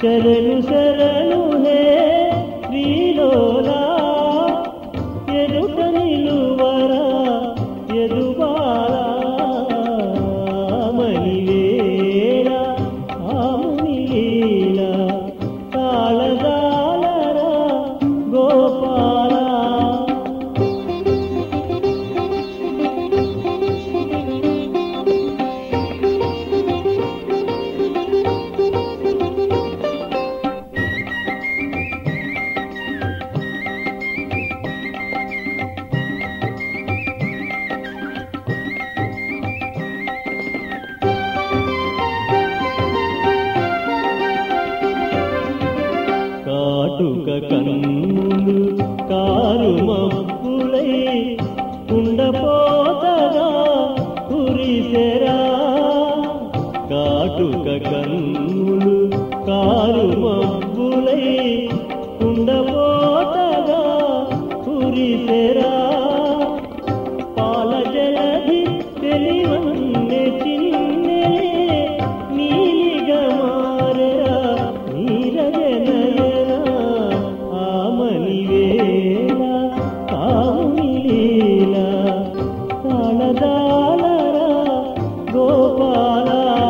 శరణు శరణు హే శ్రీలోలా ఎదుట నిలువరా ఎదుబాలా మణివేళ ఆముని లీల తాళదాలరా గోపాల కాటుక కన్నులు కారు మబ్బులై కుండపోతగా కురిసెరా కాటుక కన్నులు కారు మబ్బులై కుండపోతగా కురిసెరా పాల జలధి తెలివన్నే చిన్నె నీలిగా మారెరా నీరజనయన ఆమనివేళ ఆముని లీల తాళదాలరా గోపాల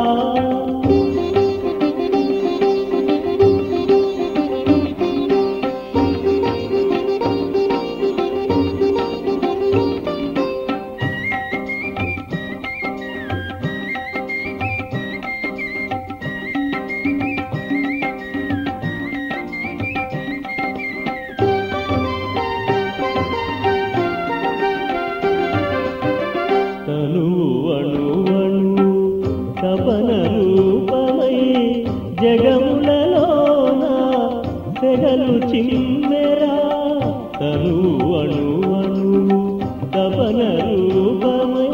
తనువు అణువణు తపన రూపమై జగములలోన సెగలు చిమ్మెరా తనువు అణువణు తపన రూపమై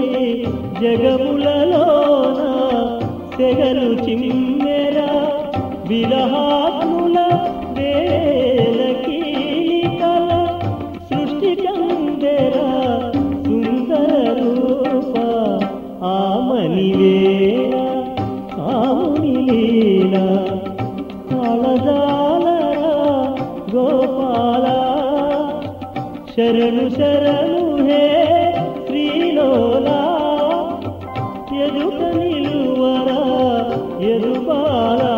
జగములలోన సెగలు చిమ్మెరా విరహాత్ముల వేల కీలికల సృష్టి కందెరా సుందర రూప ఆమనివేళ ఆముని లీల తాళదాలరా గోపాల శరణు శరణు హే శ్రీలోలా ఎదుట నిలువరా ఎదుబాల